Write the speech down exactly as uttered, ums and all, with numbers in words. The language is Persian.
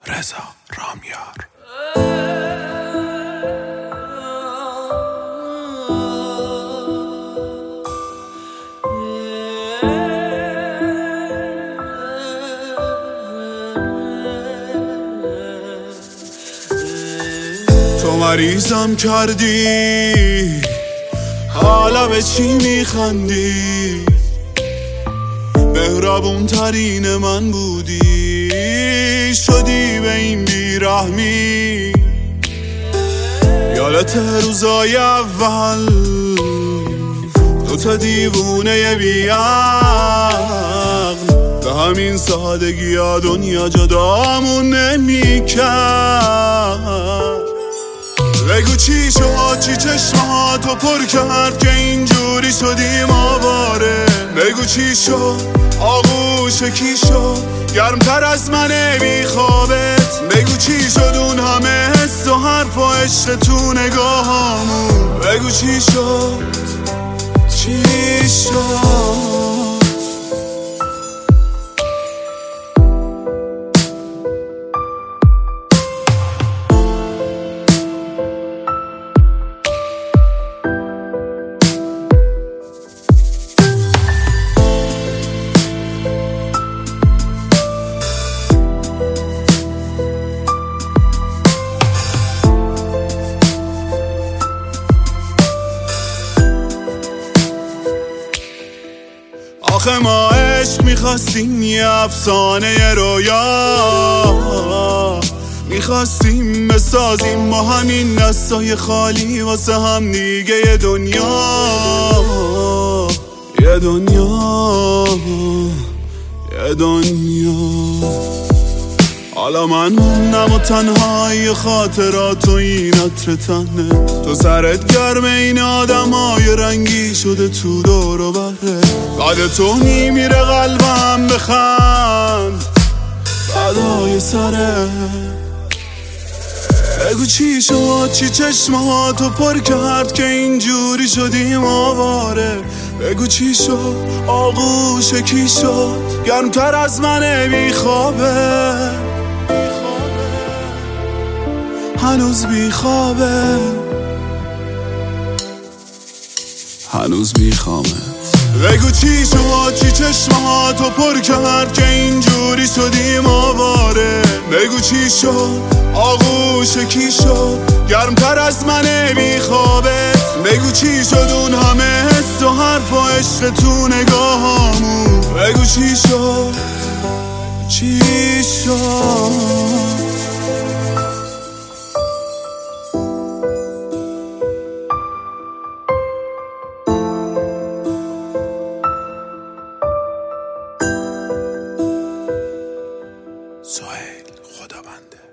رضا رامیار. تو مریضم کردی، حالا به چی میخندی؟ مهربون ترین من بودی، شدی به این بیرحمی. یادت روزای اول دوتا دیوونه بیعقل، به همین سادگی ها دنیا جدامون نمیکرد. بگو چی شد، چی چشماتو پر کرد که اینجوری شدیم آواره؟ بگو چی شد، آغوش کی شد گرمتر از من بی خوابت؟ بگو چی شد اون همه حس و حرف و عشق تو نگاهامون؟ بگو چی شد، چی شد؟ آخه ما عشق میخواستیم یه افسانه رویا، میخواستیم بسازیم ما همین دستای خالی واسه هم دیگه یه دنیا، یه دنیا، یه دنیا. حالا من موندم و تنهای خاطرات و این عطر تنه، تو سرت گرم این آدم های رنگی شده تو دور و بره. بعد تو میمیره قلبم بخند فدای سره. بگو چی شد، چی چشماتو پر کرد که اینجوری شدیم آواره؟ بگو چی شد، آغوش کی شد گرمتر از من بی خوابه؟ هنوز بی خوابه، هنوز بی خوابه. بگو چی شد، چی چشماتو پر کرد که اینجوری شدیم آواره؟ بگو چی شد، آغوش کی شد گرمتر از من بی خوابه؟ بگو چی شد اون همه حس و حرف و عشق تو نگاهامون؟ بگو چی شد، چی شد؟ سهیل خدابنده.